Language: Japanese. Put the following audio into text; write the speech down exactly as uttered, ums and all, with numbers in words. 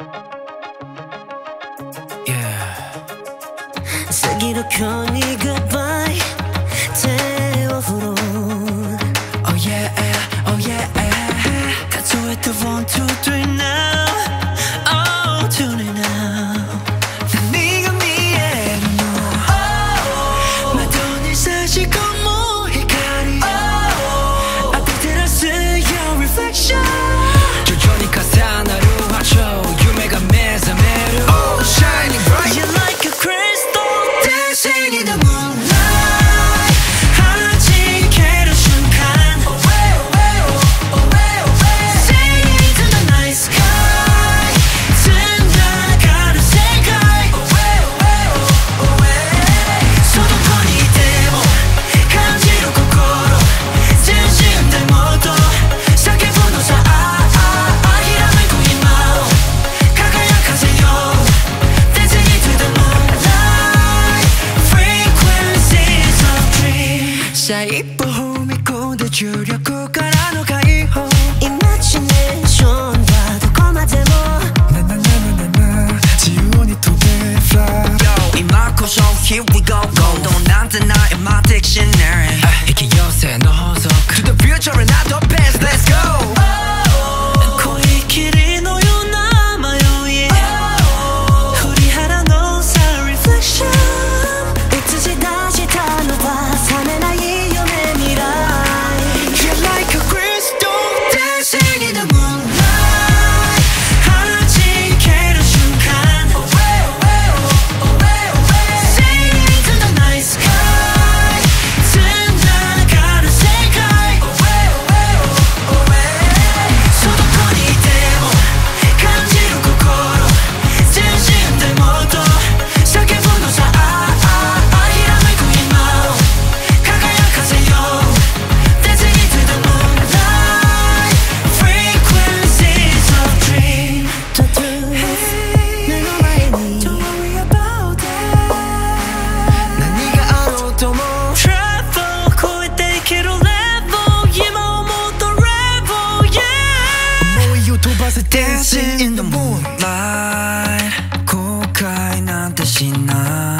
過ぎる今日に Goodbye 手を振ろう Oh yeah, oh yeah 数えて one, two, three now Oh, tune it now 何が見えるの窓に差し込む光当て照らす Your reflection 徐々に重なる波長夢が目覚める Oh, shining bright You're like a crystal Dancing in the moonlight一歩踏み込んで重力からの解放イマジネーションはどこまでもなななななな自由に飛べ Fly Yo 今こそ Here we go go どうなんてない My dictionary 引き寄せの法則 To the future and not the past Let's go 恋霧のような迷い振り払のさ Reflection いつし出したのは覚めないDancing in the moonlight 後悔なんてしない